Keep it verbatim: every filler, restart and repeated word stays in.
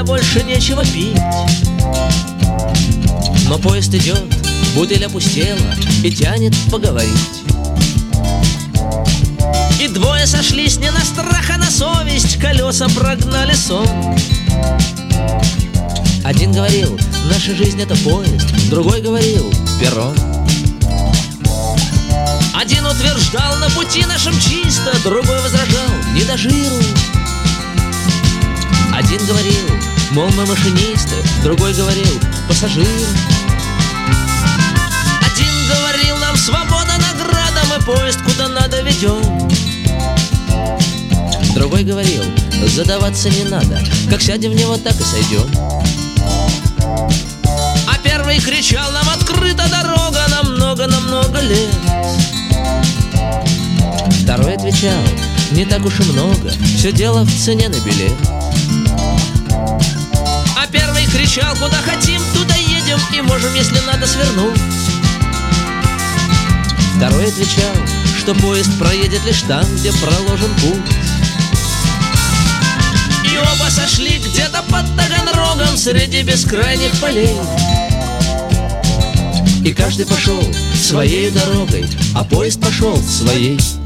меня больше нечего пить. Но поезд идет, бутыль опустела и тянет поговорить. И двое сошлись не на страх, а на совесть, колеса прогнали сон. Один говорил: наша жизнь — это поезд. Другой говорил: перрон. Один утверждал: на пути нашем чисто. Другой возражал: не дожируй. Один говорил: мол, мы машинисты. Другой говорил: пассажиры. Один говорил: нам свобода награда, мы поезд куда надо ведем. Другой говорил: задаваться не надо, как сядем в него, так и сойдем. А первый кричал: нам открыта дорога на много-намного лет. Второй отвечал: не так уж и много, все дело в цене на билет. А первый кричал: куда хотим, туда едем, и можем, если надо, свернуть. Второй отвечал, что поезд проедет лишь там, где проложен путь. И оба сошли где-то под Таганрогом среди бескрайних полей. И каждый пошел своей дорогой, а поезд пошел своей.